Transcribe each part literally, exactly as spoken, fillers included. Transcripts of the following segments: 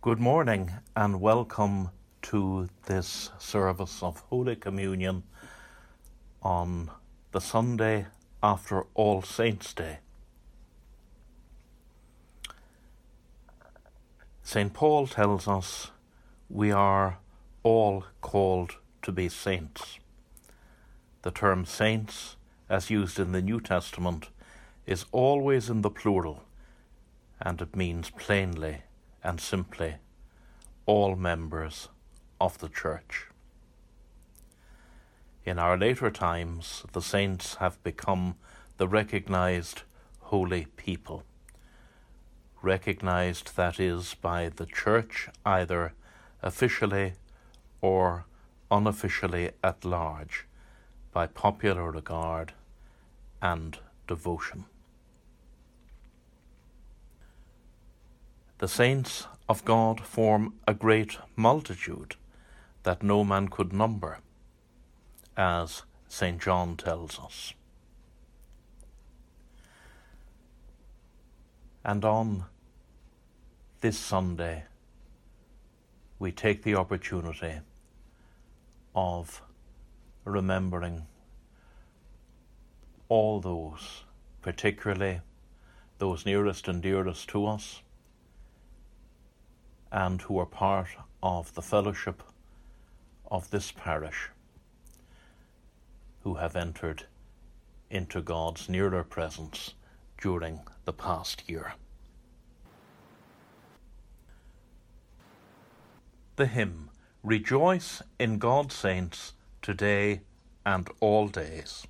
Good morning and welcome to this service of Holy Communion on the Sunday after All Saints' Day. Saint Paul tells us we are all called to be saints. The term saints, as used in the New Testament, is always in the plural, and it means plainly and simply all members of the Church. In our later times, the saints have become the recognized holy people, recognized, that is, by the Church either officially or unofficially at large, by popular regard and devotion. The saints of God form a great multitude that no man could number, as Saint John tells us. And on this Sunday, we take the opportunity of remembering all those, particularly those nearest and dearest to us, and who are part of the fellowship of this parish, who have entered into God's nearer presence during the past year. The hymn, Rejoice in God's Saints, Today and All Days.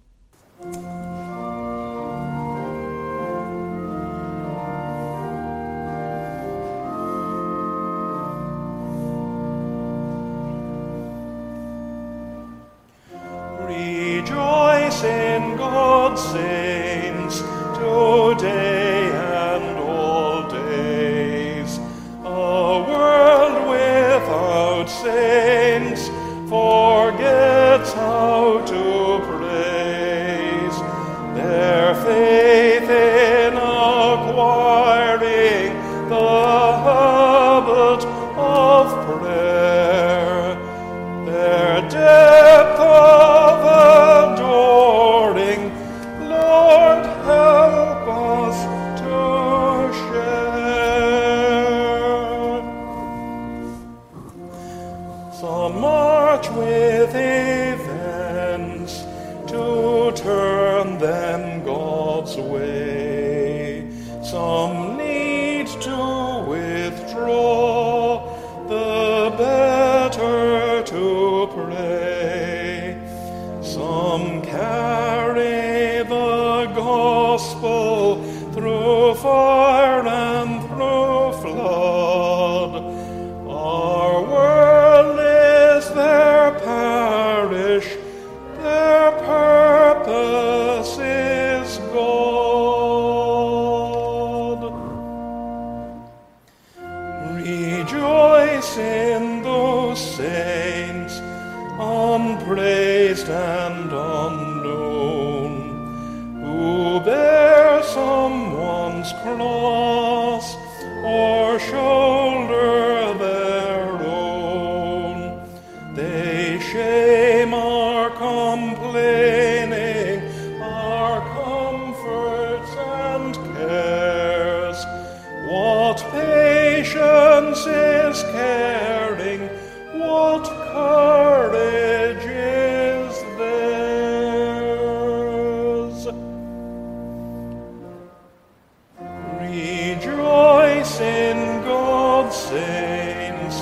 Rejoice in God's saints, today and all days. A world without saints forgets how to praise. Their faith in acquiring the habit of prayer, their depth of adoring, Lord, help us to share. Some march with events to turn them God's way. Some need to withdraw, the better to pray. Some carry the gospel through fire and through flood. Our world is their parish, their purpose is God. Rejoice in those saints, unpraised and unknown, who bear someone's cross or shoulder their own. They shame our complaining, our comforts and cares. What patience is caring, what courage is theirs. Rejoice in God's saints,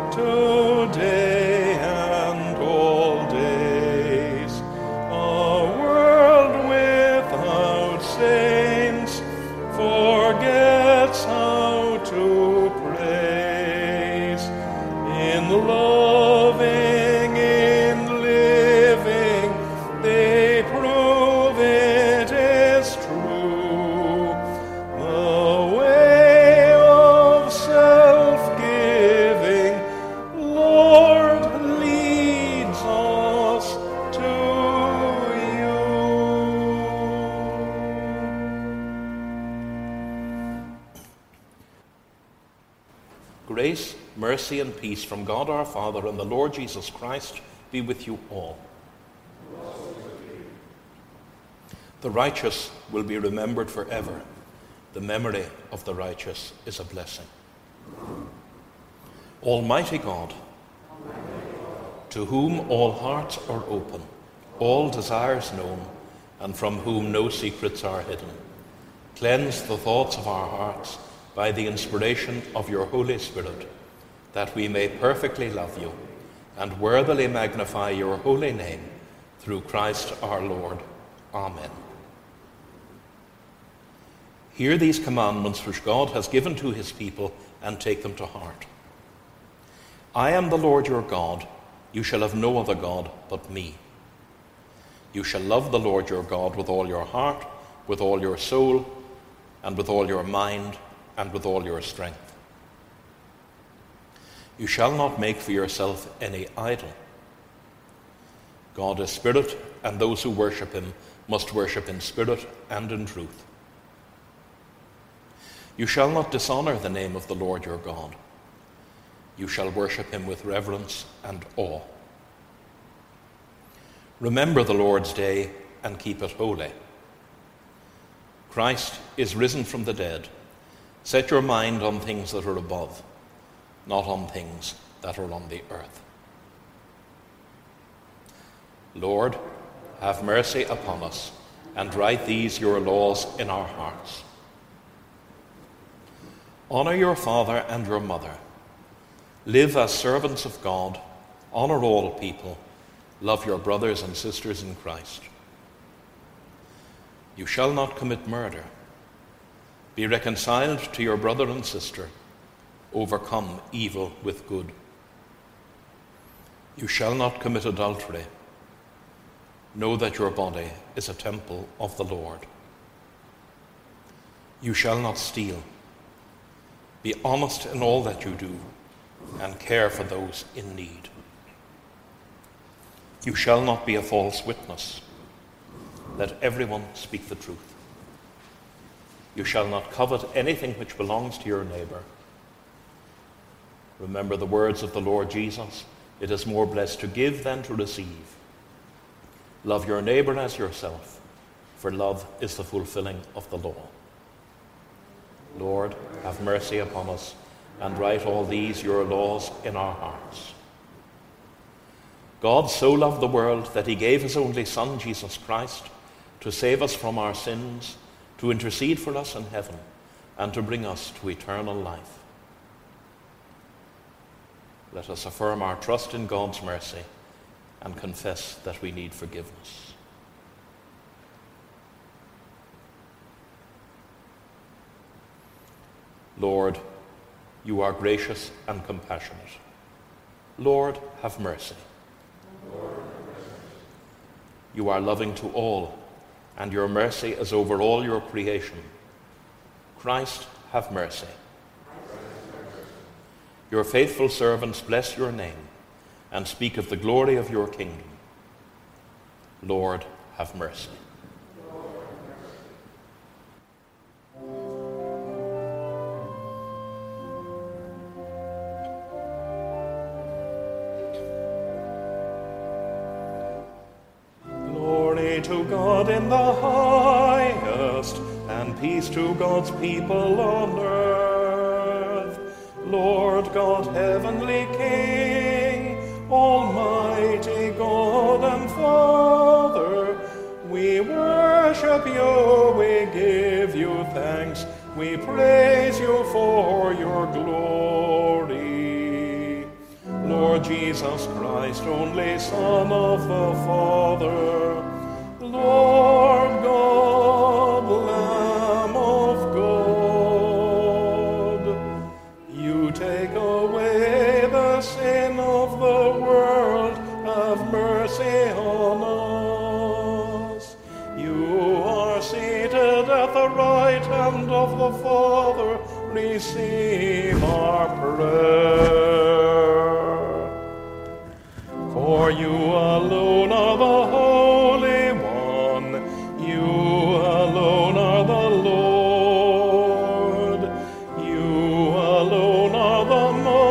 today and all days. A world without saints forgets how to praise. In loving, in living, they prove it is true. The way of self-giving Grace, mercy, and peace from God our Father and the Lord Jesus Christ be with you all. The righteous will be remembered forever. The memory of the righteous is a blessing. Almighty God, to whom all hearts are open, all desires known, and from whom no secrets are hidden, cleanse the thoughts of our hearts by the inspiration of your Holy Spirit, that we may perfectly love you and worthily magnify your holy name, through Christ our Lord. Amen. Hear these commandments which God has given to his people, and take them to heart. I am the Lord your God. You shall have no other God but me. You shall love the Lord your God with all your heart, with all your soul, and with all your mind, and with all your strength. You shall not make for yourself any idol. God is spirit, and those who worship him must worship in spirit and in truth. You shall not dishonor the name of the Lord your God. You shall worship him with reverence and awe. Remember the Lord's day and keep it holy. Christ is risen from the dead. Set your mind on things that are above, not on things that are on the earth. Lord, have mercy upon us, and write these your laws in our hearts. Honor your father and your mother. Live as servants of God. Honor all people. Love your brothers and sisters in Christ. You shall not commit murder. Be reconciled to your brother and sister. Overcome evil with good. You shall not commit adultery. Know that your body is a temple of the Lord. You shall not steal. Be honest in all that you do, and care for those in need. You shall not be a false witness. Let everyone speak the truth. You shall not covet anything which belongs to your neighbor. Remember the words of the Lord Jesus. It is more blessed to give than to receive. Love your neighbor as yourself, for love is the fulfilling of the law. Lord, have mercy upon us, and write all these your laws in our hearts. God so loved the world that he gave his only Son, Jesus Christ, to save us from our sins, to intercede for us in heaven, and to bring us to eternal life. Let us affirm our trust in God's mercy and confess that we need forgiveness. Lord, you are gracious and compassionate. Lord, have mercy. Lord, have mercy. You are loving to all, and your mercy is over all your creation. Christ, have mercy. Your faithful servants bless your name and speak of the glory of your kingdom. Lord, have mercy. Glory to God in the highest, and peace to God's people on earth. Lord God, heavenly King, almighty God and Father, we worship you, we give you thanks, we praise you for your glory. Lord Jesus Christ, only Son of the Father, Lord God, Lamb of God, you take away the sin of the world, have mercy on us. You are seated at the right hand of the Father, receive our prayer. For you alone are the Holy One, you alone are the Lord, you alone are the Most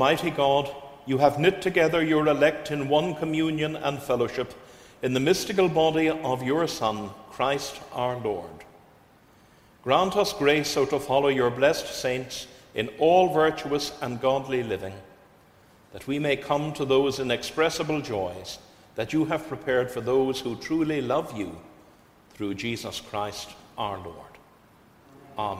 Almighty God, you have knit together your elect in one communion and fellowship in the mystical body of your Son, Christ our Lord. Grant us grace so to follow your blessed saints in all virtuous and godly living, that we may come to those inexpressible joys that you have prepared for those who truly love you, through Jesus Christ our Lord. Amen.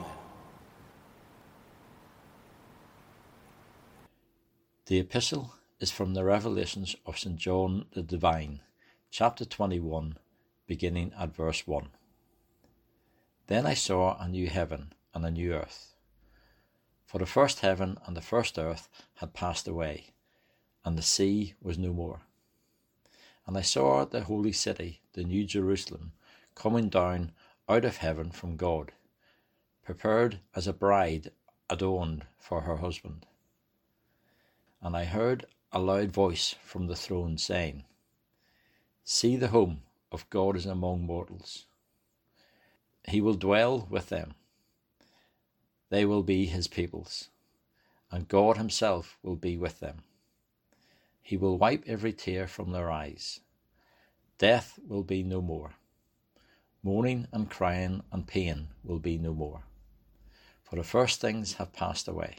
The epistle is from the Revelations of Saint John the Divine, chapter twenty-one, beginning at verse one. Then I saw a new heaven and a new earth. For the first heaven and the first earth had passed away, and the sea was no more. And I saw the holy city, the new Jerusalem, coming down out of heaven from God, prepared as a bride adorned for her husband. And I heard a loud voice from the throne saying, See, the home of God is among mortals. He will dwell with them. They will be his peoples, and God himself will be with them. He will wipe every tear from their eyes. Death will be no more. Mourning and crying and pain will be no more, for the first things have passed away.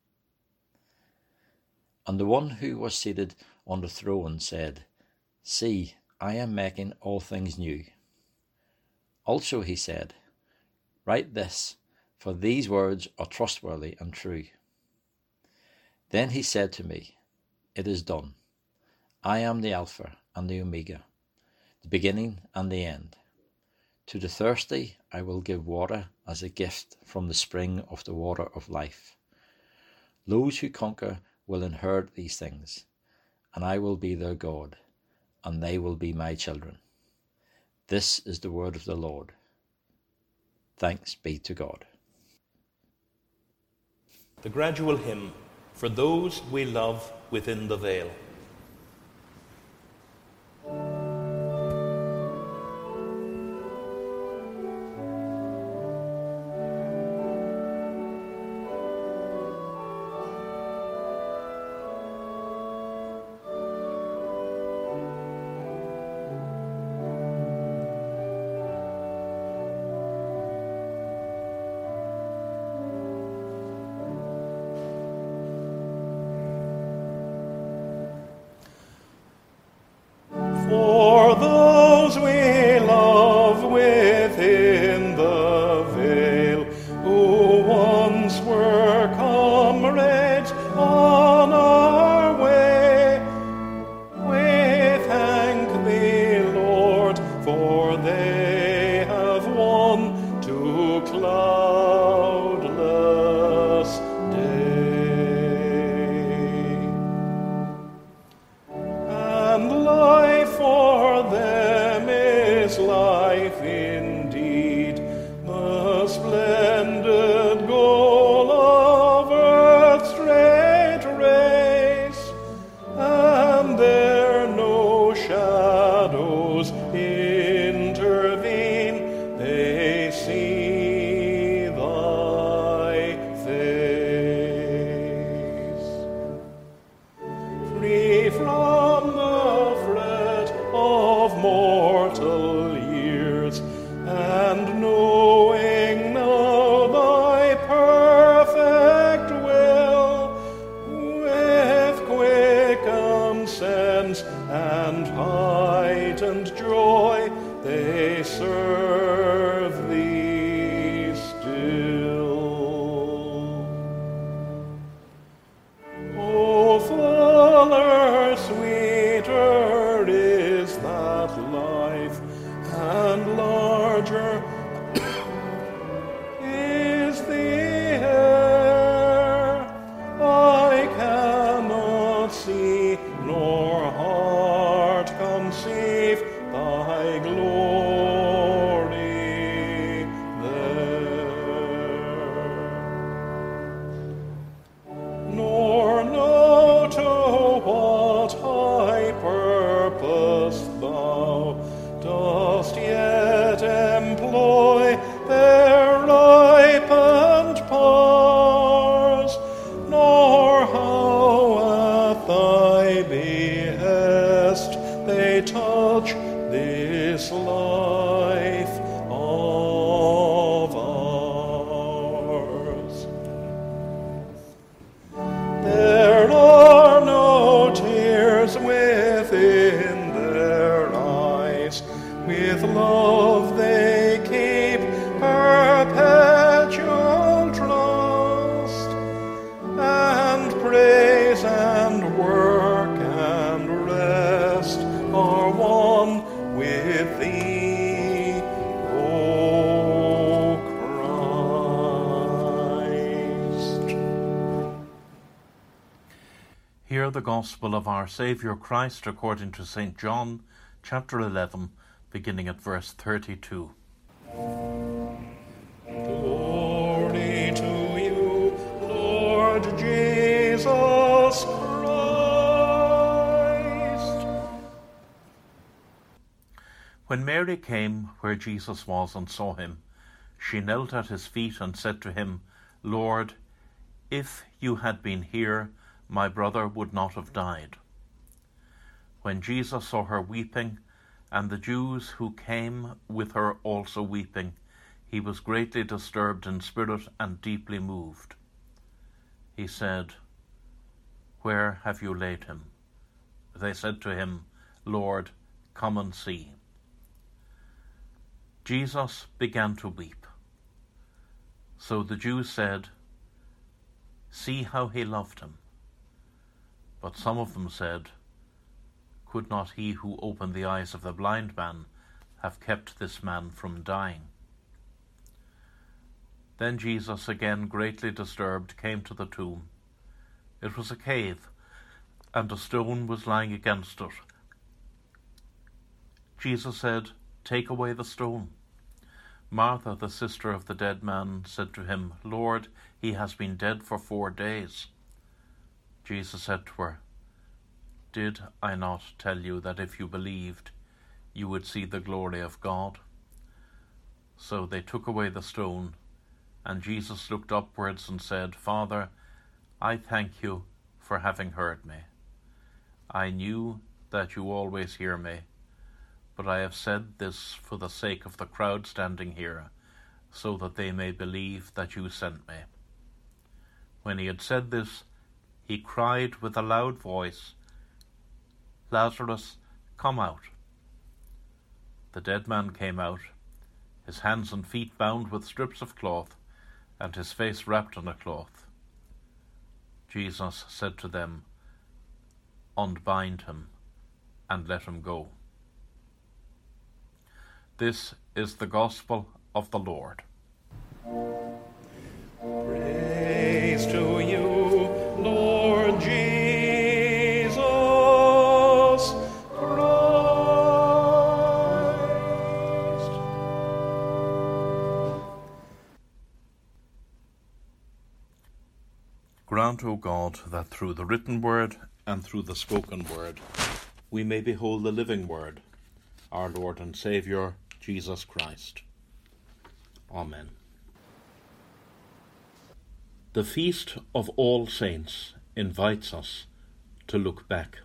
And the one who was seated on the throne said, See, I am making all things new. Also he said, Write this, for these words are trustworthy and true. Then he said to me, It is done. I am the Alpha and the Omega, the beginning and the end. To the thirsty I will give water as a gift from the spring of the water of life. Those who conquer will inherit these things, and I will be their God, and they will be my children. This is the word of the Lord. Thanks be to God. The gradual hymn, For Those We Love Within the Veil. For those we love within the veil, who once were comrades on our way, we thank thee, Lord, for they have won to cloudless day. And life for them is life indeed, the splendid goal of earth's great race, and there no shadows intervene, they see thy face. Free from the fret of mortal years, and knowing now thy perfect will, with quickened sense and heightened joy, they serve thee still. O fuller, sweeter is that life, and larger is the air. I cannot see, nor heart conceive thy glory there, nor know to what high purpose thou dost yet employ their ripened powers, nor how they touch this life of ours. There are no tears within their eyes, with love they keep perpetual trust, and praise and work and rest are one with thee, O Christ. Hear the Gospel of our Saviour Christ according to Saint John, chapter eleven, beginning at verse thirty-two. Glory to you, Lord Jesus Christ. When Mary came where Jesus was and saw him, she knelt at his feet and said to him, Lord, if you had been here, my brother would not have died. When Jesus saw her weeping, and the Jews who came with her also weeping, he was greatly disturbed in spirit and deeply moved. He said, Where have you laid him? They said to him, Lord, come and see. Jesus began to weep. So the Jews said, See how he loved him. But some of them said, Could not he who opened the eyes of the blind man have kept this man from dying? Then Jesus, again greatly disturbed, came to the tomb. It was a cave, and a stone was lying against it. Jesus said, Take away the stone. Martha, the sister of the dead man, said to him, Lord, he has been dead for four days. Jesus said to her, Did I not tell you that if you believed, you would see the glory of God? So they took away the stone, and Jesus looked upwards and said, Father, I thank you for having heard me. I knew that you always hear me, but I have said this for the sake of the crowd standing here, so that they may believe that you sent me. When he had said this, he cried with a loud voice, Lazarus, come out. The dead man came out, his hands and feet bound with strips of cloth, and his face wrapped in a cloth. Jesus said to them, Unbind him, and let him go. This is the Gospel of the Lord. Praise to you, Lord Jesus Christ. Grant, O God, that through the written word and through the spoken word we may behold the living word, our Lord and Saviour, Jesus Christ. Amen. The Feast of All Saints invites us to look back.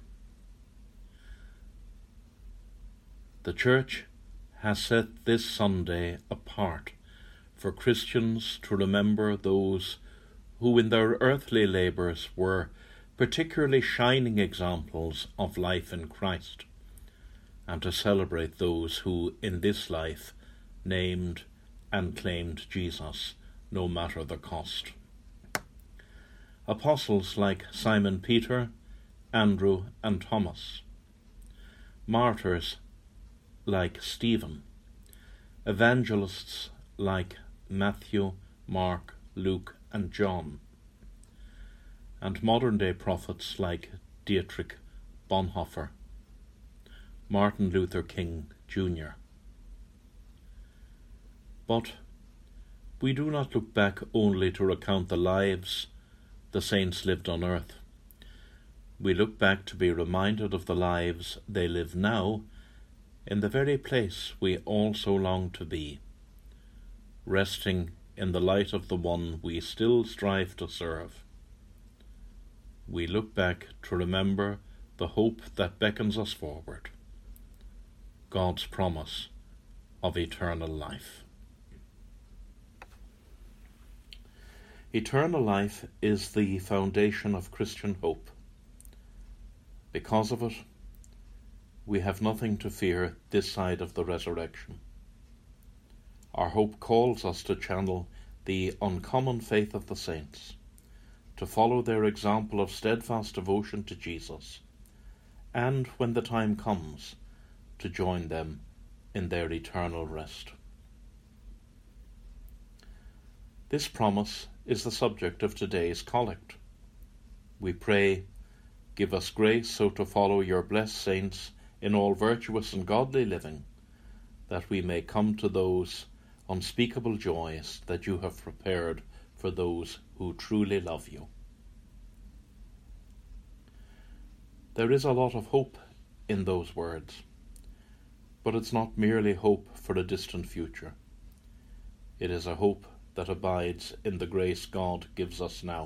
The Church has set this Sunday apart for Christians to remember those who in their earthly labours were particularly shining examples of life in Christ, and to celebrate those who in this life named and claimed Jesus, no matter the cost. Apostles like Simon Peter, Andrew and Thomas. Martyrs like Stephen. Evangelists like Matthew, Mark, Luke and John. And modern-day prophets like Dietrich Bonhoeffer, Martin Luther King Junior But we do not look back only to recount the lives the saints lived on earth. We look back to be reminded of the lives they live now in the very place we also long to be, resting in the light of the one we still strive to serve. We look back to remember the hope that beckons us forward. God's promise of eternal life. Eternal life is the foundation of Christian hope. Because of it, we have nothing to fear this side of the resurrection. Our hope calls us to channel the uncommon faith of the saints, to follow their example of steadfast devotion to Jesus, and, when the time comes, to join them in their eternal rest. This promise is the subject of today's collect. We pray, give us grace so to follow your blessed saints in all virtuous and godly living, that we may come to those unspeakable joys that you have prepared for those who truly love you. There is a lot of hope in those words, but it's not merely hope for a distant future. It is a hope that abides in the grace God gives us now.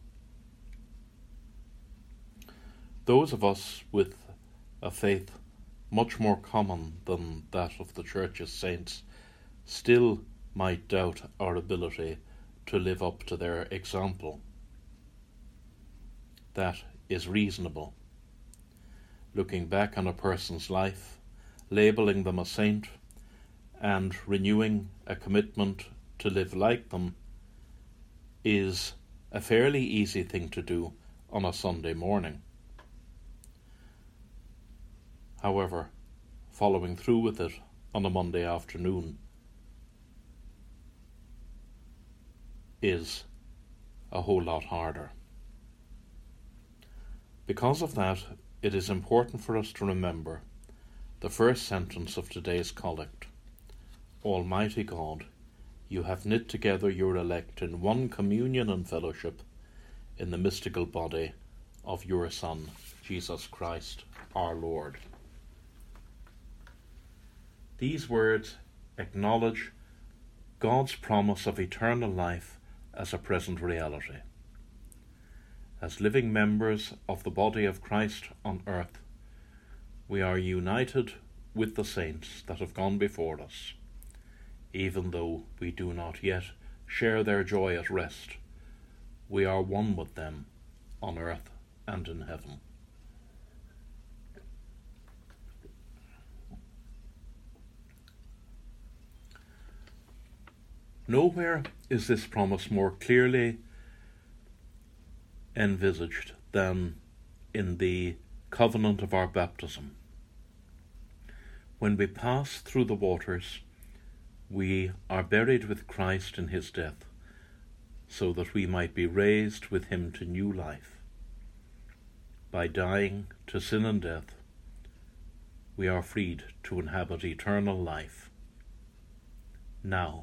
Those of us with a faith much more common than that of the Church's saints still might doubt our ability to live up to their example. That is reasonable. Looking back on a person's life, labelling them a saint, and renewing a commitment to live like them is a fairly easy thing to do on a Sunday morning. However, following through with it on a Monday afternoon is a whole lot harder. Because of that, it is important for us to remember the first sentence of today's collect. Almighty God, you have knit together your elect in one communion and fellowship in the mystical body of your Son, Jesus Christ, our Lord. These words acknowledge God's promise of eternal life as a present reality. As living members of the body of Christ on earth, we are united with the saints that have gone before us, even though we do not yet share their joy at rest. We are one with them on earth and in heaven. Nowhere is this promise more clearly envisaged than in the covenant of our baptism. When we pass through the waters, we are buried with Christ in his death, so that we might be raised with him to new life. By dying to sin and death, we are freed to inhabit eternal life. Now,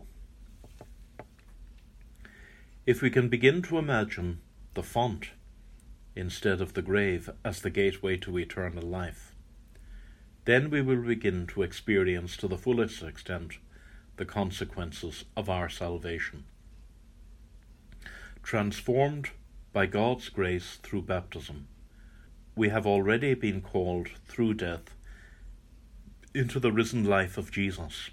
if we can begin to imagine the font instead of the grave as the gateway to eternal life, then we will begin to experience to the fullest extent the consequences of our salvation. Transformed by God's grace through baptism, we have already been called through death into the risen life of Jesus.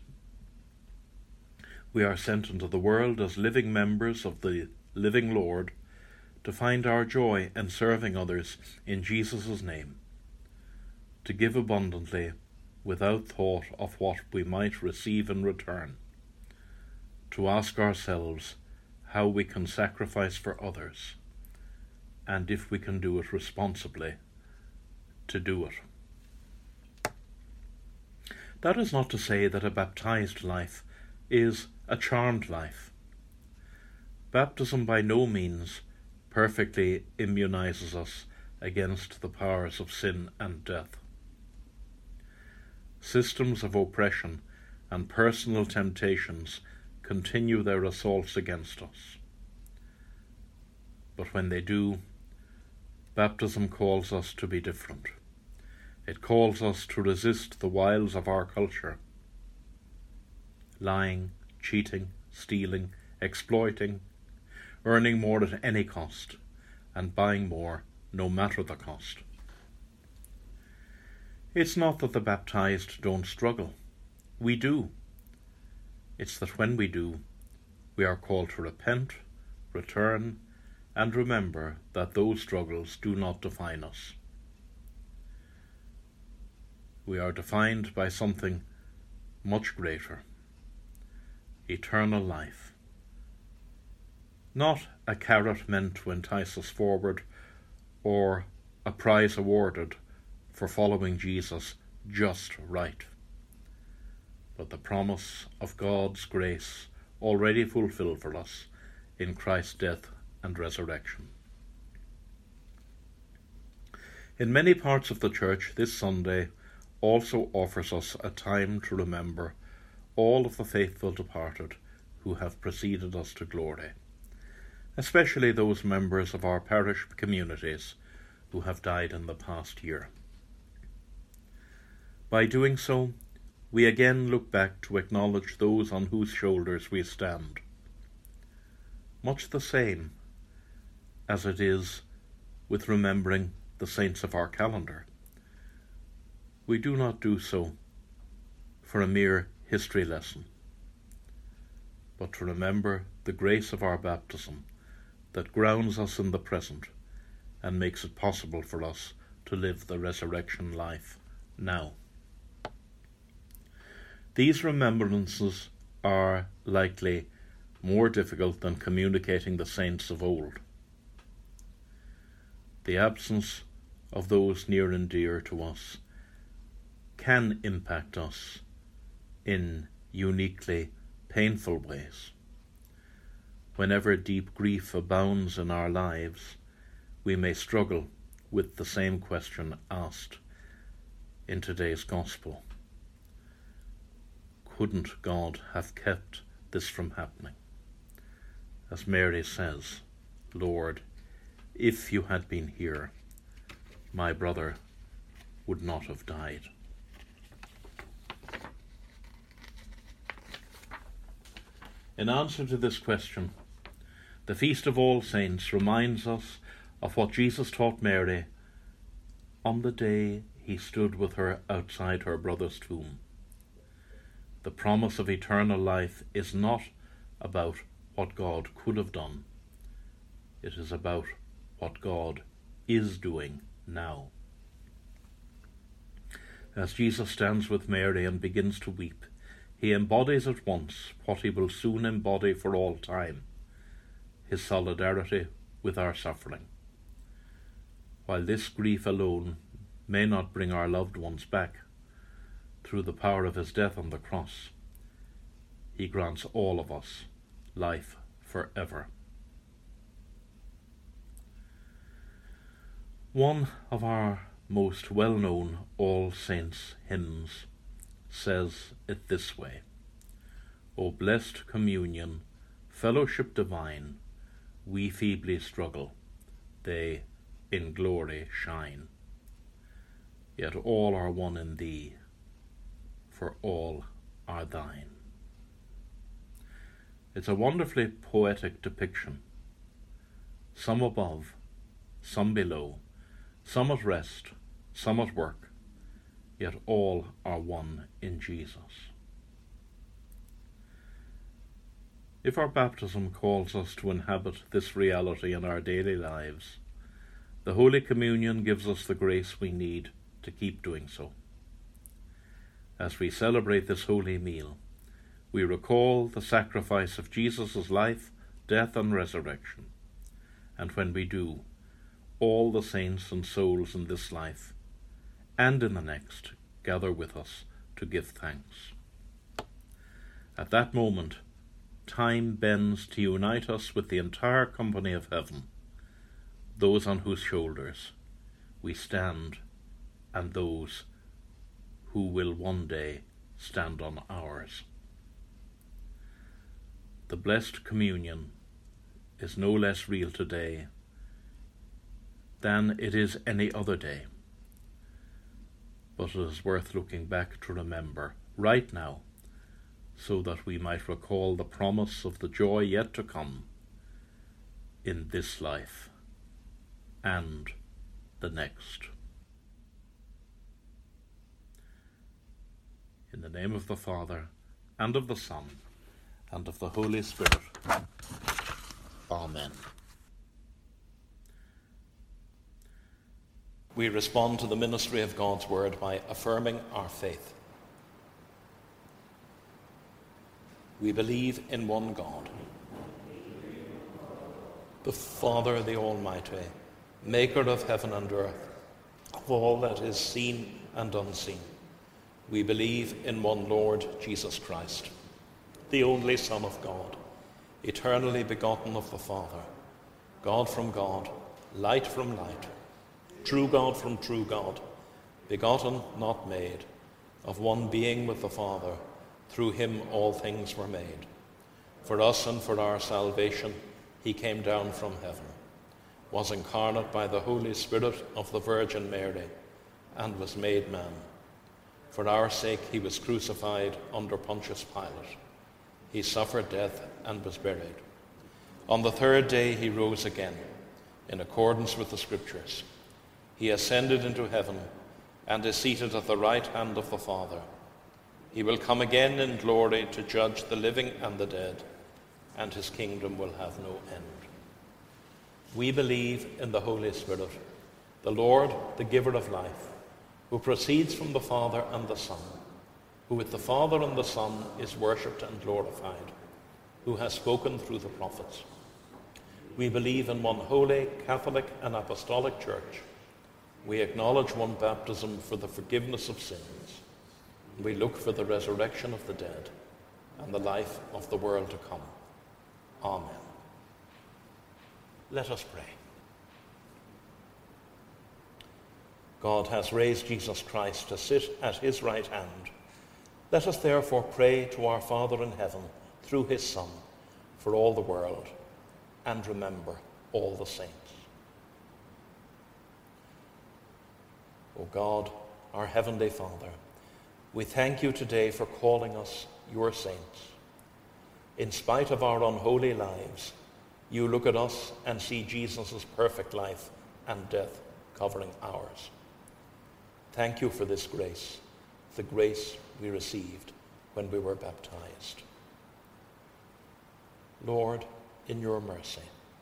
We are sent into the world as living members of the living Lord to find our joy in serving others in Jesus' name, to give abundantly without thought of what we might receive in return, to ask ourselves how we can sacrifice for others, and if we can do it responsibly, to do it. That is not to say that a baptized life is a charmed life. Baptism by no means perfectly immunizes us against the powers of sin and death. Systems of oppression and personal temptations continue their assaults against us. But when they do, baptism calls us to be different. It calls us to resist the wiles of our culture. Lying, cheating, stealing, exploiting, earning more at any cost, and buying more no matter the cost. It's not that the baptized don't struggle. We do. It's that when we do, we are called to repent, return, and remember that those struggles do not define us. We are defined by something much greater: eternal life. Not a carrot meant to entice us forward, or a prize awarded for following Jesus just right, but the promise of God's grace already fulfilled for us in Christ's death and resurrection. In many parts of the church, this Sunday also offers us a time to remember all of the faithful departed who have preceded us to glory, especially those members of our parish communities who have died in the past year. By doing so, we again look back to acknowledge those on whose shoulders we stand, much the same as it is with remembering the saints of our calendar. We do not do so for a mere history lesson, but to remember the grace of our baptism that grounds us in the present and makes it possible for us to live the resurrection life now. These remembrances are likely more difficult than communicating the saints of old. The absence of those near and dear to us can impact us in uniquely painful ways. Whenever deep grief abounds in our lives, we may struggle with the same question asked in today's Gospel. Couldn't God have kept this from happening? As Mary says, Lord, if you had been here, my brother would not have died. In answer to this question, the Feast of All Saints reminds us of what Jesus taught Mary on the day he stood with her outside her brother's tomb. The promise of eternal life is not about what God could have done. It is about what God is doing now. As Jesus stands with Mary and begins to weep, he embodies at once what he will soon embody for all time: his solidarity with our suffering. While this grief alone may not bring our loved ones back, through the power of his death on the cross, he grants all of us life forever. One of our most well-known All Saints hymns says it this way: O blessed communion, fellowship divine, we feebly struggle, they in glory shine. Yet all are one in thee, for all are thine. It's a wonderfully poetic depiction. Some above, some below, some at rest, some at work, yet all are one in Jesus. If our baptism calls us to inhabit this reality in our daily lives, the Holy Communion gives us the grace we need to keep doing so. As we celebrate this holy meal, we recall the sacrifice of Jesus' life, death, and resurrection. And when we do, all the saints and souls in this life and in the next gather with us to give thanks. At that moment, time bends to unite us with the entire company of heaven, those on whose shoulders we stand and those who will one day stand on ours. The blessed communion is no less real today than it is any other day, but it is worth looking back to remember right now, so that we might recall the promise of the joy yet to come in this life and the next. the name of the Father, and of the Son, and of the Holy Spirit. Amen. We respond to the ministry of God's word by affirming our faith. We believe in one God, the Father, the Almighty, maker of heaven and earth, of all that is seen and unseen. We believe in one Lord Jesus Christ, the only Son of God, eternally begotten of the Father, God from God, light from light, true God from true God, begotten, not made, of one being with the Father. Through him all things were made. For us and for our salvation he came down from heaven, was incarnate by the Holy Spirit of the Virgin Mary, and was made man. For our sake he was crucified under Pontius Pilate. He suffered death and was buried. On the third day he rose again, in accordance with the Scriptures. He ascended into heaven and is seated at the right hand of the Father. He will come again in glory to judge the living and the dead, and his kingdom will have no end. We believe in the Holy Spirit, the Lord, the giver of life, who proceeds from the Father and the Son, who with the Father and the Son is worshipped and glorified, who has spoken through the prophets. We believe in one holy, Catholic and Apostolic Church. We acknowledge one baptism for the forgiveness of sins. We look for the resurrection of the dead and the life of the world to come. Amen. Let us pray. God has raised Jesus Christ to sit at his right hand. Let us therefore pray to our Father in heaven through his Son for all the world, and remember all the saints. O God, our heavenly Father, we thank you today for calling us your saints. In spite of our unholy lives, you look at us and see Jesus' perfect life and death covering ours. Thank you for this grace, the grace we received when we were baptized. Lord, in your mercy,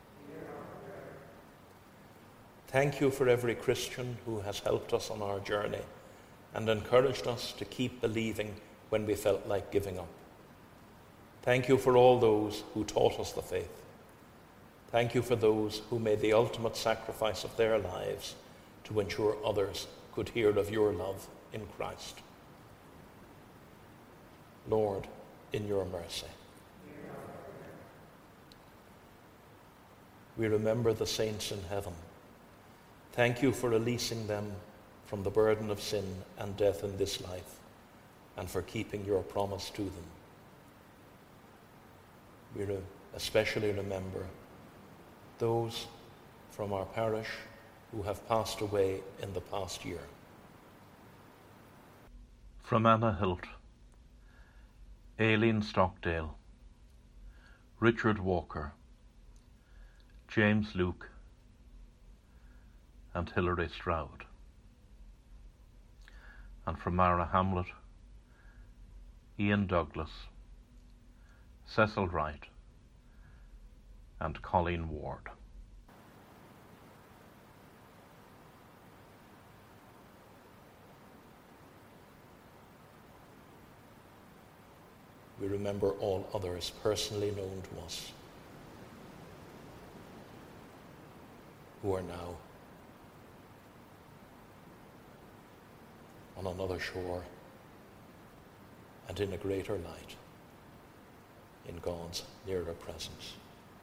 thank you for every Christian who has helped us on our journey and encouraged us to keep believing when we felt like giving up. Thank you for all those who taught us the faith. Thank you for those who made the ultimate sacrifice of their lives to ensure others could hear of your love in Christ. Lord, in your mercy. We remember the saints in heaven. Thank you for releasing them from the burden of sin and death in this life, and for keeping your promise to them. We re- especially remember those from our parish who have passed away in the past year. From Anna Hilt, Aileen Stockdale, Richard Walker, James Luke, and Hilary Stroud. And from Mara Hamlet, Ian Douglas, Cecil Wright, and Colleen Ward. We remember all others personally known to us who are now on another shore and in a greater light in God's nearer presence.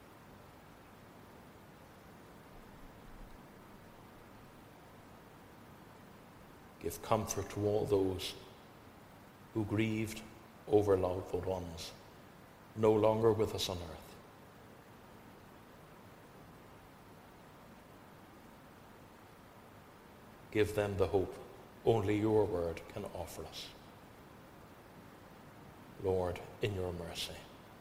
Give comfort to all those who grieved over loved ones no longer with us on earth. Give them the hope only your word can offer us. Lord, in your mercy.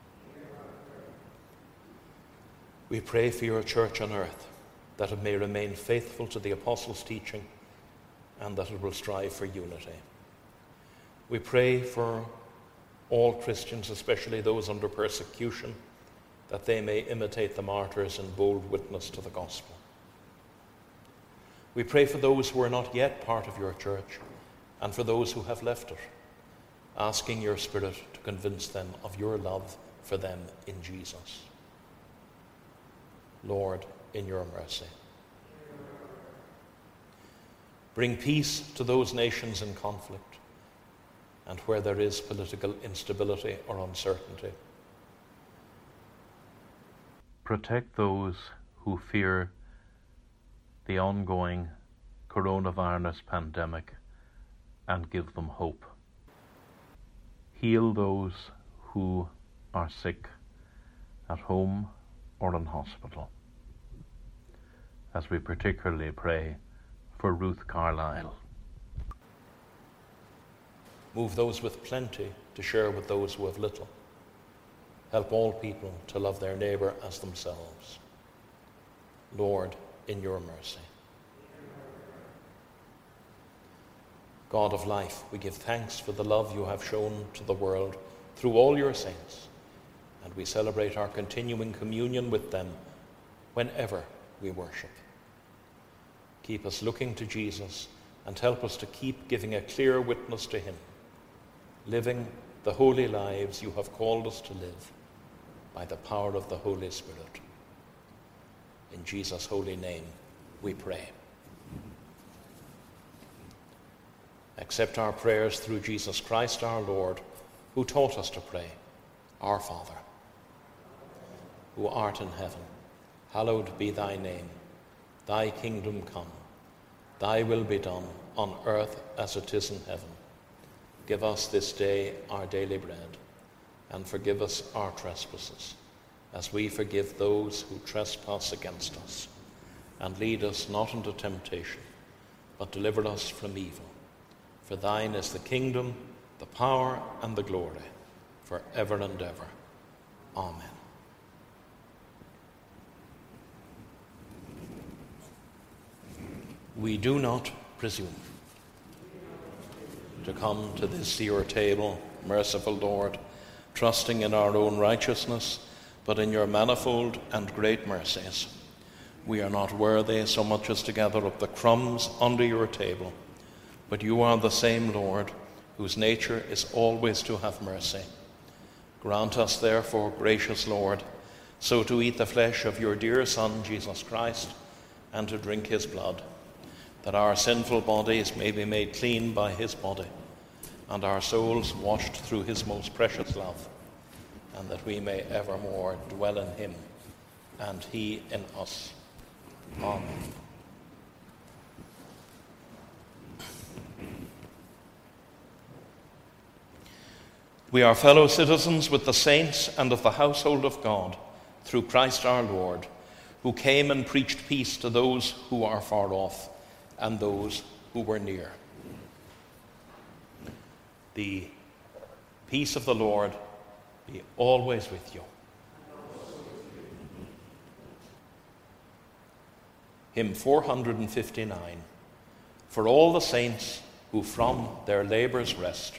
We pray for your church on earth, that it may remain faithful to the apostles' teaching and that it will strive for unity. We pray for all Christians, especially those under persecution, that they may imitate the martyrs in bold witness to the gospel. We pray for those who are not yet part of your church and for those who have left it, asking your Spirit to convince them of your love for them in Jesus. Lord, in your mercy. Bring peace to those nations in conflict and where there is political instability or uncertainty. Protect those who fear the ongoing coronavirus pandemic and give them hope. Heal those who are sick at home or in hospital, as we particularly pray for Ruth Carlyle. Move those with plenty to share with those who have little. Help all people to love their neighbour as themselves. Lord, in your mercy. God of life, we give thanks for the love you have shown to the world through all your saints, and we celebrate our continuing communion with them whenever we worship. Keep us looking to Jesus and help us to keep giving a clear witness to him, living the holy lives you have called us to live by the power of the Holy Spirit. In Jesus' holy name we pray. Accept our prayers through Jesus Christ our Lord, who taught us to pray, Our Father, who art in heaven, hallowed be thy name. Thy kingdom come. Thy will be done on earth as it is in heaven. Give us this day our daily bread, and forgive us our trespasses, as we forgive those who trespass against us. And lead us not into temptation, but deliver us from evil. For thine is the kingdom, the power, and the glory, for ever and ever. Amen. We do not presume to come to this your table, merciful Lord, trusting in our own righteousness, but in your manifold and great mercies. We are not worthy so much as to gather up the crumbs under your table, but you are the same Lord, whose nature is always to have mercy. Grant us, therefore, gracious Lord, so to eat the flesh of your dear Son, Jesus Christ, and to drink his blood, that our sinful bodies may be made clean by his body, and our souls washed through his most precious love, and that we may evermore dwell in him, and he in us. Amen. We are fellow citizens with the saints and of the household of God, through Christ our Lord, who came and preached peace to those who are far off and those who were near. The peace of the Lord be always with you. Hymn four fifty-nine, for all the saints who from their labours rest.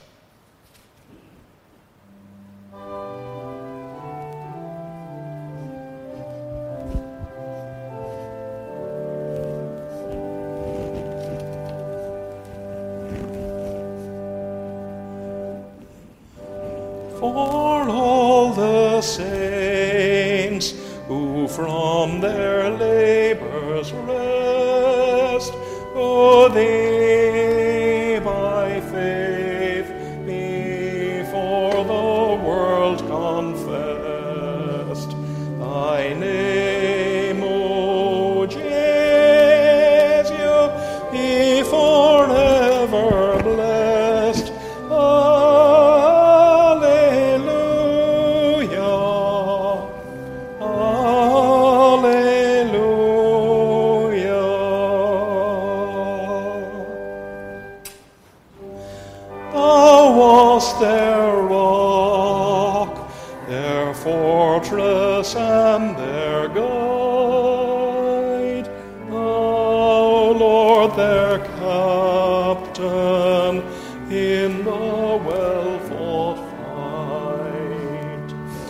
For all the saints who from their labours rest, O they by faith before the world confessed. Thy name, O Jesus, be forever blessed. Their rock, their fortress, and their guide, thou, Lord, their captain in the well-fought fight.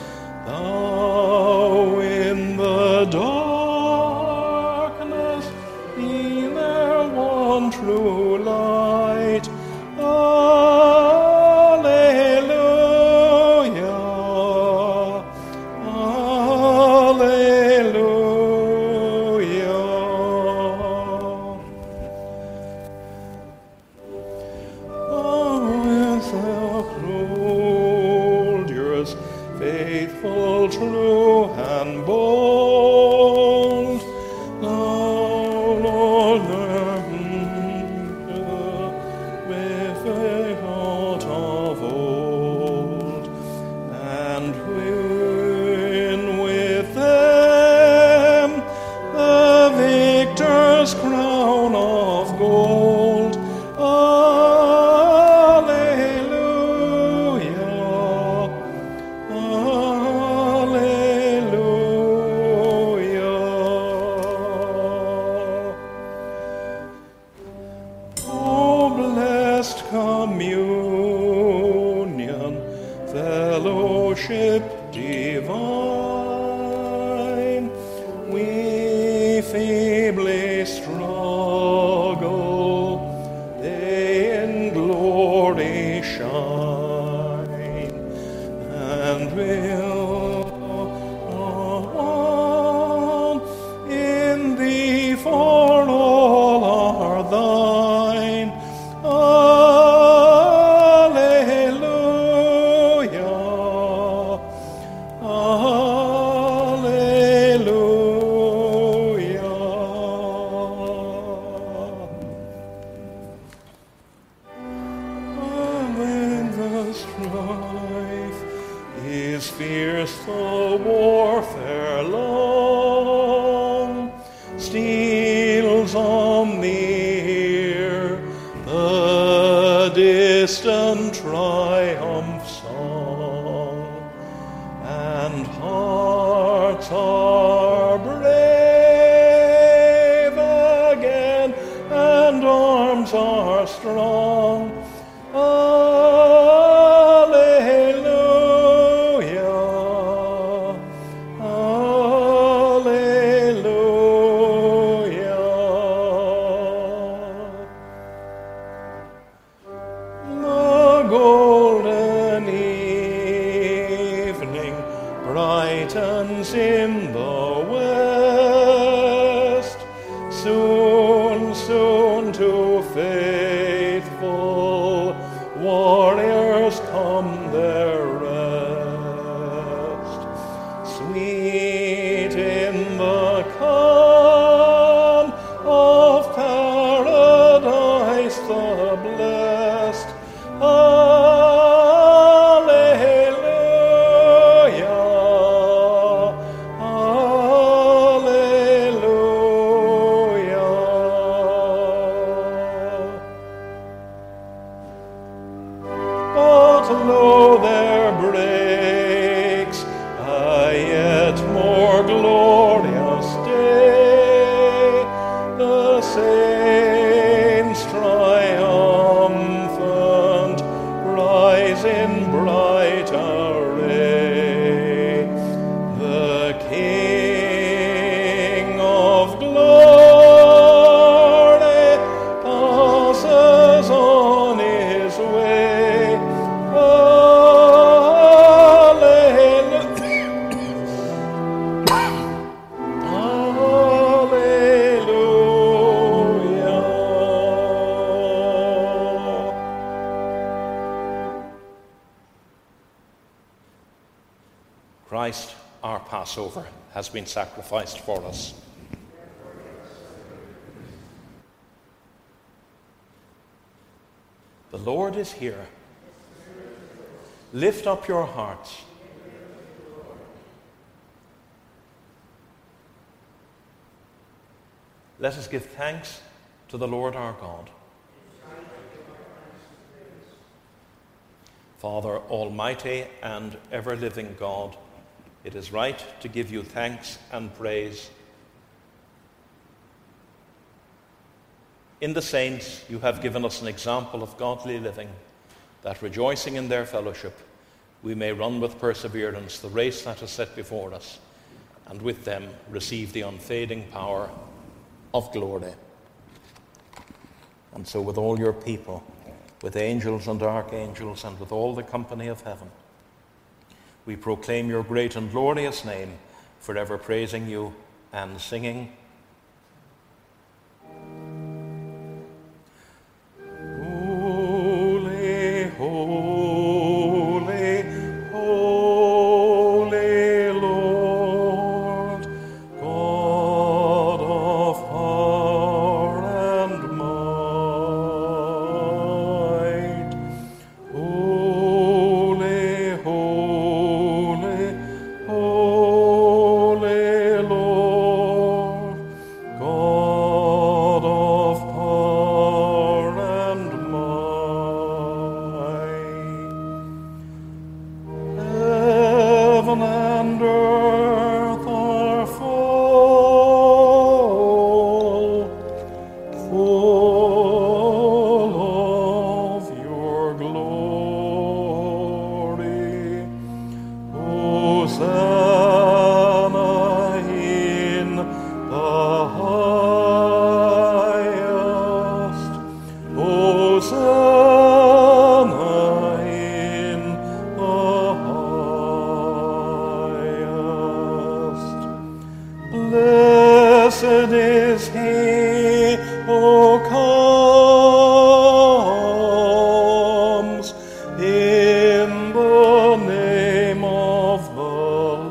Thou in the darkness be there one true light. Alleluia, alleluia. Oh, with thou soldiers, faithful, true, and bold, thou, Lord, with a heart of old, and win with them the victor's crown of gold. Alleluia, alleluia. Oh, blessed communion, fellowship divine, we feebly struggle, they in glory shine, and will on in thee, for all are thine. Alleluia, alleluia. When the strife is fierce, the warfare long, steals on the ear the distant triumph song, and hearts are brave again, and arms are strong. Alleluia, alleluia. The golden evening brightens in the west, soon, soon to faithful warriors come their rest. Sweet in the calm of paradise the blessed. Alleluia, alleluia. But lo, there breaks a yet more glorious day, the saints triumphant rise in bright array. The King of glory passes on his way. Christ, our Passover, has been sacrificed for us. The Lord is here. Lift up your hearts. Let us give thanks to the Lord our God. Father, almighty and ever-living God, it is right to give you thanks and praise. In the saints, you have given us an example of godly living. that rejoicing in their fellowship, we may run with perseverance the race that is set before us, and with them receive the unfading power of glory. And so with all your people, with angels and archangels, and with all the company of heaven, we proclaim your great and glorious name, forever praising you and singing, Holy, holy, holy Lord, God of power and might. Holy, holy, holy Lord, God of power and might. Heaven and earth are full, full of your glory. Hosanna in the highest. Hosanna in the highest. Blessed is he who comes in the name of the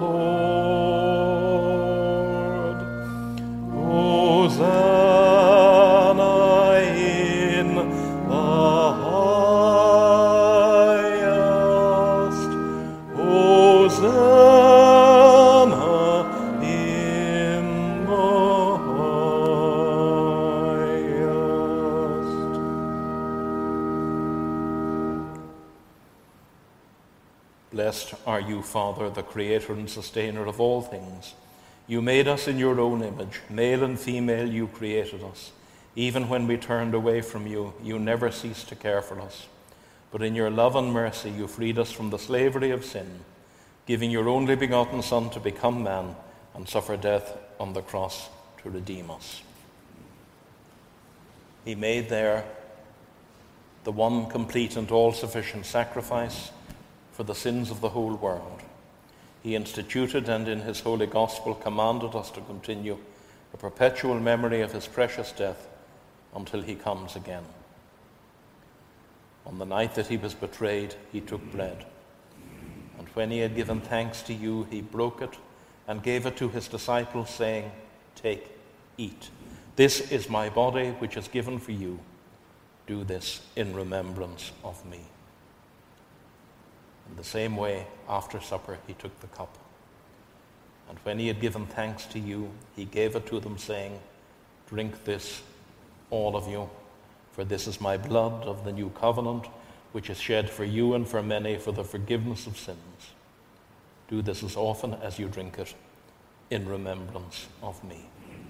Lord. Hosanna in the highest. Hosanna in the highest. Blessed are you, Father, the creator and sustainer of all things. You made us in your own image. Male and female you created us. Even when we turned away from you, you never ceased to care for us. But in your love and mercy you freed us from the slavery of sin, giving your only begotten Son to become man and suffer death on the cross to redeem us. He made there the one complete and all-sufficient sacrifice for the sins of the whole world. He instituted and in his holy gospel commanded us to continue a perpetual memory of his precious death until he comes again. On the night that he was betrayed, he took bread, and when he had given thanks to you, he broke it and gave it to his disciples, saying, "Take, eat. This is my body, which is given for you. Do this in remembrance of me." In the same way, after supper, he took the cup. And when he had given thanks to you, he gave it to them, saying, "Drink this, all of you, for this is my blood of the new covenant, which is shed for you and for many for the forgiveness of sins. Do this as often as you drink it, in remembrance of me."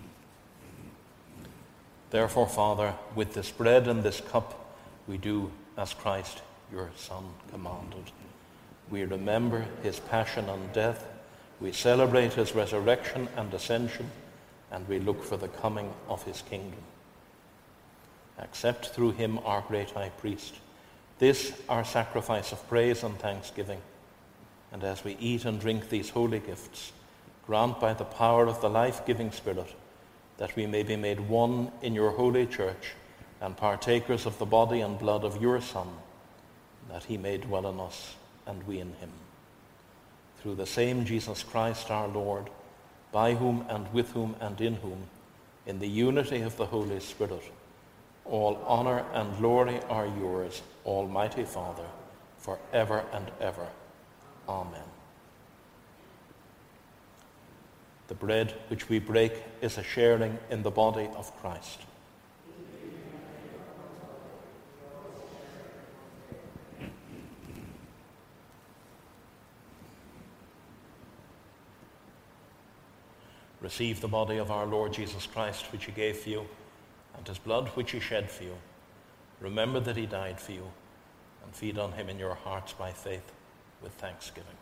Therefore, Father, with this bread and this cup, we do as Christ, your Son, commanded. We remember his passion and death, we celebrate his resurrection and ascension, and we look for the coming of his kingdom. Accept through him, our great high priest, this our sacrifice of praise and thanksgiving, and as we eat and drink these holy gifts, grant by the power of the life-giving Spirit that we may be made one in your holy church and partakers of the body and blood of your Son, that he may dwell in us and we in him. Through the same Jesus Christ our Lord, by whom and with whom and in whom, in the unity of the Holy Spirit, all honor and glory are yours, Almighty Father, forever and ever. Amen. The bread which we break is a sharing in the body of Christ. Receive the body of our Lord Jesus Christ, which he gave for you, and his blood which he shed for you. Remember that he died for you, and feed on him in your hearts by faith with thanksgiving.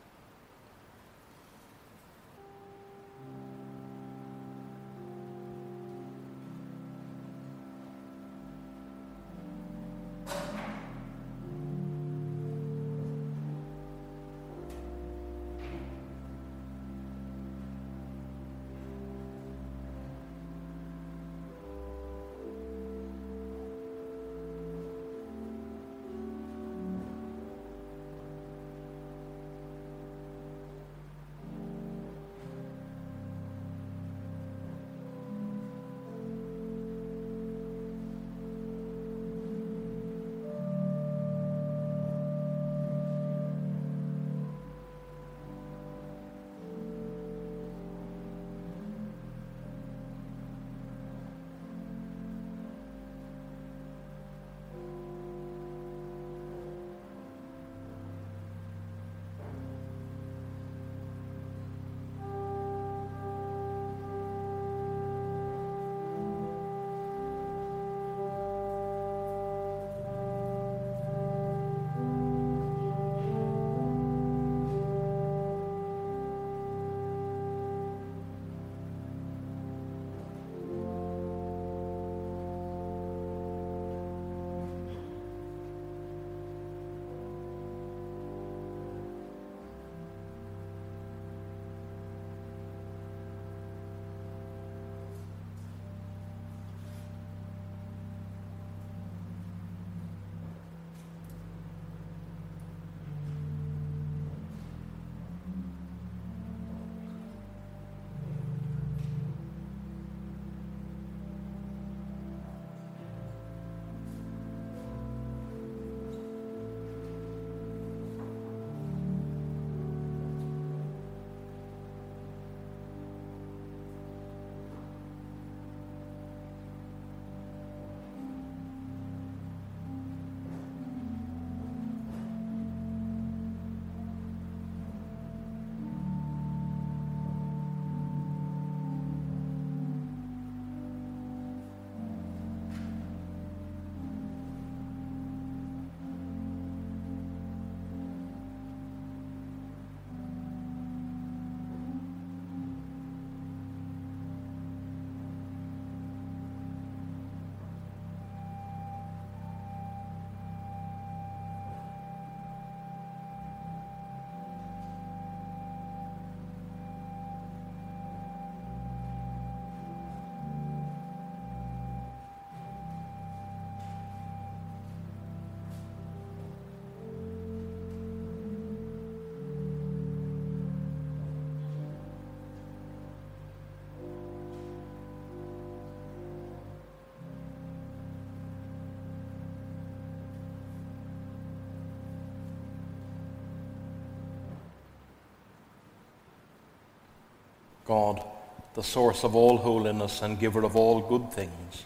God, the source of all holiness and giver of all good things,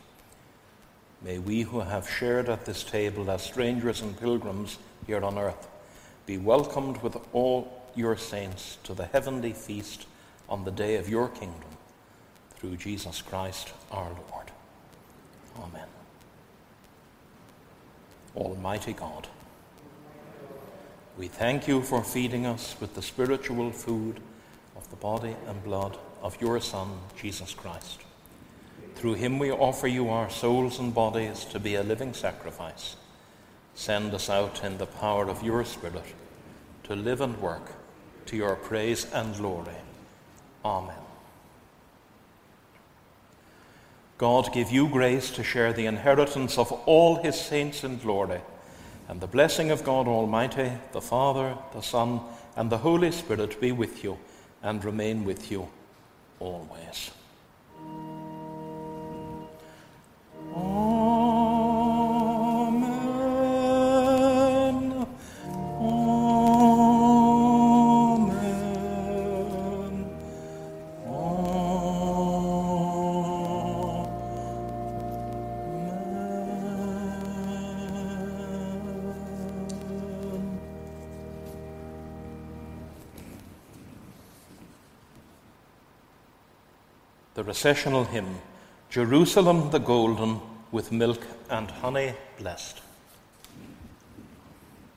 may we who have shared at this table as strangers and pilgrims here on earth be welcomed with all your saints to the heavenly feast on the day of your kingdom, through Jesus Christ our Lord. Amen. Almighty God, we thank you for feeding us with the spiritual food of the body and blood of your Son, Jesus Christ. Through him we offer you our souls and bodies to be a living sacrifice. Send us out in the power of your Spirit to live and work to your praise and glory. Amen. God give you grace to share the inheritance of all his saints in glory, and the blessing of God Almighty, the Father, the Son, and the Holy Spirit be with you and remain with you always. Amen. Amen. Amen. The recessional hymn, Jerusalem the Golden, with milk and honey blessed.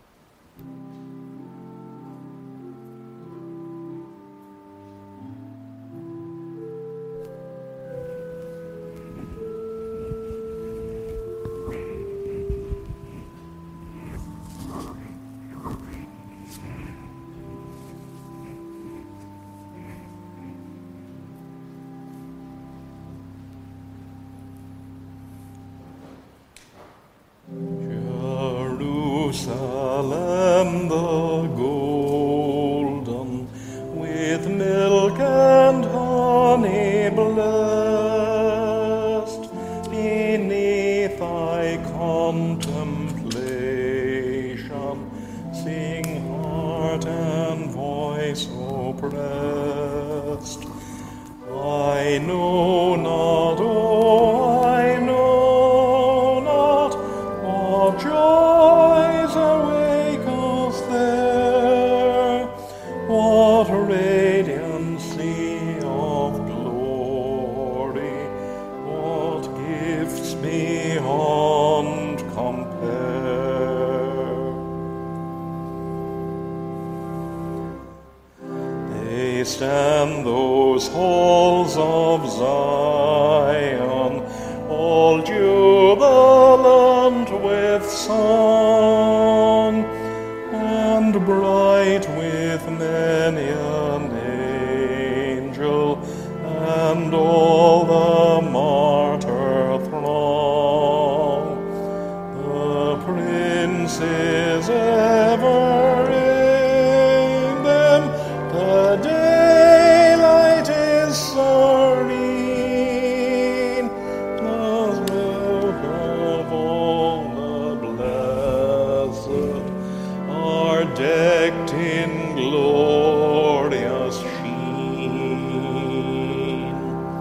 sing heart and voice oppressed. I know not, oh, I know not, what joys awake us there, what radiancy of glory, what gifts beyond compare. They stand those halls of Zion, all jubilant with song, and bright with many an angel, and all the martyr throng. The princes ever in them, the daylight is serene, the milk of all the blessed are decked in glorious sheen.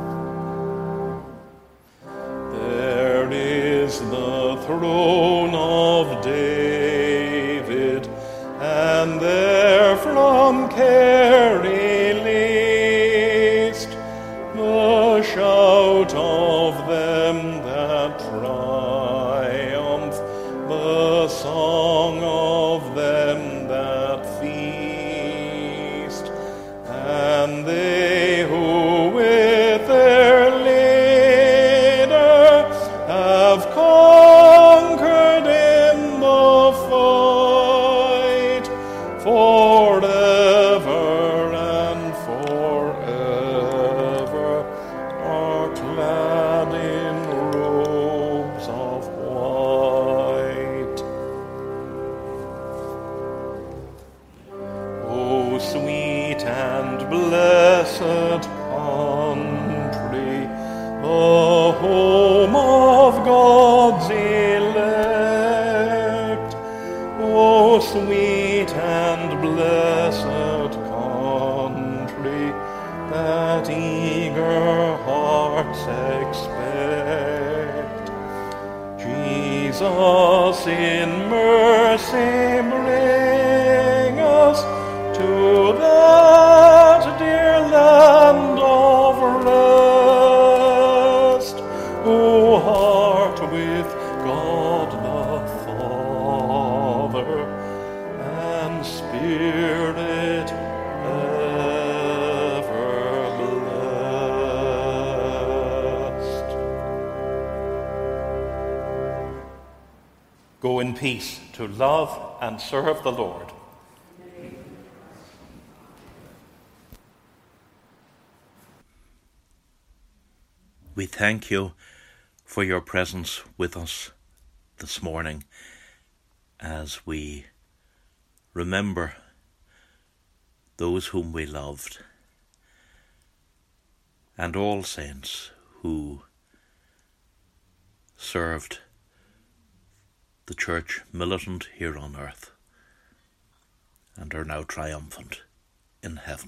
There is the throne of David, and there from care released the shout of them that triumph, the song of them that feast, and they who with their leader have conquered in the fight, forever and forever are clad in robes of white. O sweet and blessed country, the home of God's elect. O sweet and blessed country, that eager hearts expect. Jesus in mercy bring us to that dear land of rest. O heart with God the Father, and spirit ever blessed. Go in peace to love and serve the Lord. We thank you for your presence with us this morning as we remember those whom we loved and all saints who served the Church militant here on earth and are now triumphant in heaven.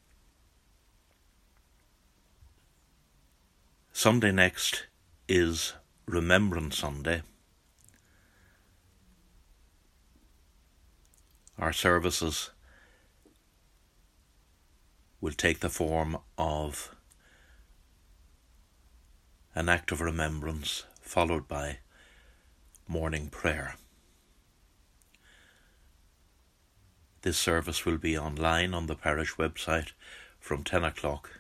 Sunday next is Remembrance Sunday. Our services will take the form of an act of remembrance followed by morning prayer. This service will be online on the parish website from ten o'clock,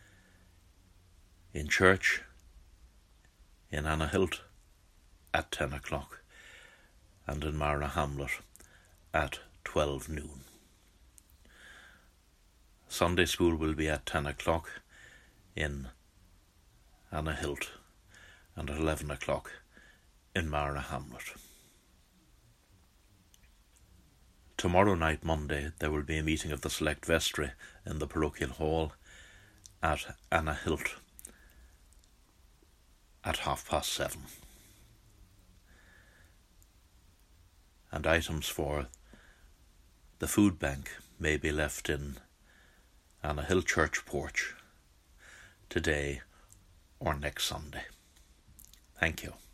in church in Annahilt at ten o'clock, and in Marna Hamlet at twelve noon. Sunday school will be at ten o'clock in Annahilt and at eleven o'clock in Marna Hamlet. Tomorrow night, Monday, there will be a meeting of the Select Vestry in the parochial hall at Annahilt at half past seven. And items for the food bank may be left in Anna Hill Church porch today or next Sunday. Thank you.